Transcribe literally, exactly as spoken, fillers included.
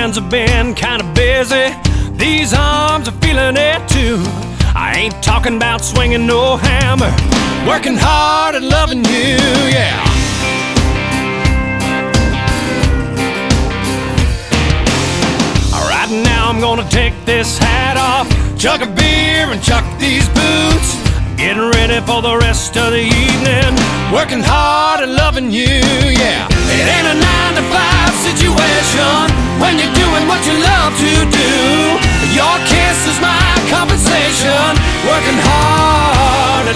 hands have been kinda busy, these arms are feeling it too. I ain't talking about swinging no hammer, working hard and loving you, yeah. Right now I'm gonna take this hat off, chug a beer and chuck these boots. Getting ready for the rest of the evening, working hard and loving you, yeah. It ain't a nine to five situation when you're doing what you love to do. Your kiss is my compensation, working hard